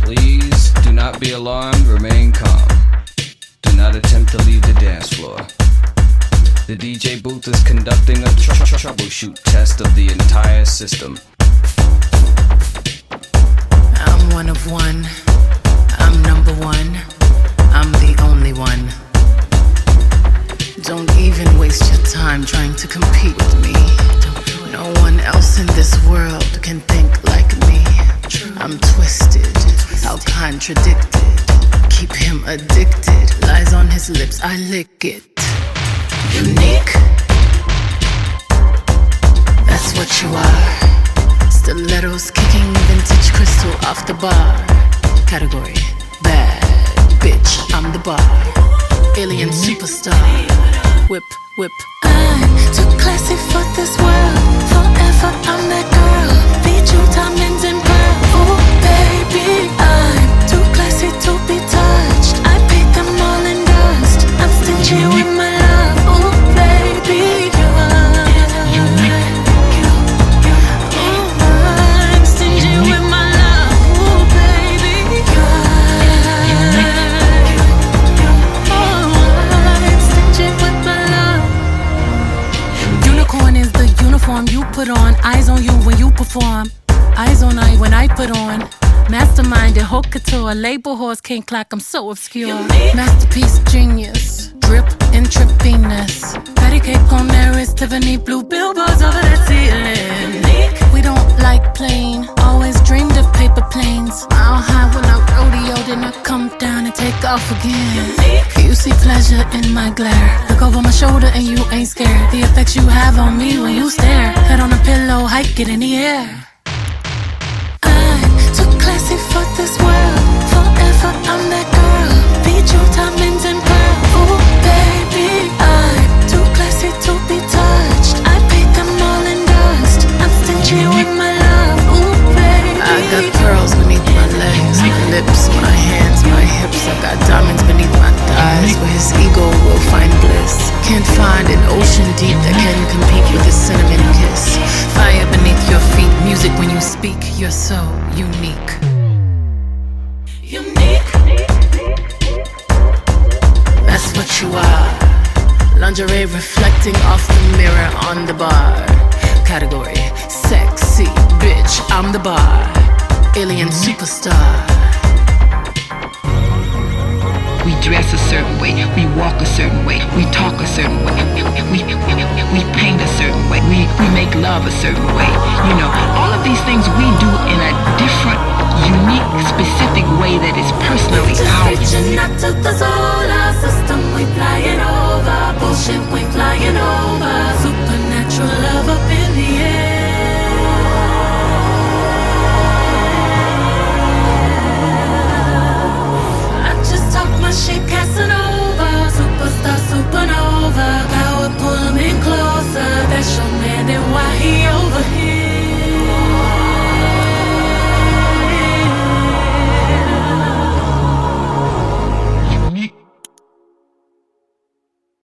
Please do not be alarmed, remain calm. Do not attempt to leave the dance floor. The DJ booth is conducting a troubleshoot test of the entire system. I'm one of one. I'm number one. I'm the only one. Don't even waste your time trying to compete with me. No one else in this world can think like me. I'm twisted, how contradicted. Keep him addicted. Lies on his lips, I lick it. Unique. That's what you are. Stilettos kicking vintage crystal off the bar. Category, bad bitch, I'm the bar. Alien superstar. Whip, whip. I'm too classy for this world. Forever I'm that girl. Feed you diamonds and pearls. Oh baby, I'm too classy to be touched. I paid them all in dust. I'm stingy with my love. Oh baby, I'm stingy with my love. Oh baby, I'm stingy with my love. Unicorn is the uniform you put on. Eyes on you when you perform. Eyes on I when I put on. Masterminded, haute couture, label horse, king clock, I'm so obscure. Masterpiece, genius, drip, intravenous. Patty cake on there is Tiffany blue billboards over the ceiling. We don't like plain, always dreamed of paper planes. Mile high when I rodeo, then I come down and take off again. You see pleasure in my glare. Look over my shoulder and you ain't scared. The effects you have on me when you stare. Head on a pillow, hike it in the air. Too classy for this world. Forever I'm that girl. Feed you diamonds and pearls. Oh baby, I'm too classy to be touched. I paid them all in dust. I'm stingy with my love. Oh baby, I got pearls beneath my legs, my lips, my hands, my hips. I got diamonds beneath my thighs, where his ego will find bliss. Can't find an ocean deep that can compete with a cinnamon kiss. Fire beneath your feet, music when you speak. You're so unique. unique. That's what you are. Lingerie reflecting off the mirror on the bar. Category, sexy bitch, I'm the bar. Alien superstar. We dress a certain way, we walk a certain way, we talk a certain way, we paint a certain way, we make love a certain way. You know, all of these things we do in a different, unique, specific way that is personally ours. Reaching out to the solar system, we flying over. Bullshit, we flying over. Supernatural love up in the air. I just talk my shit.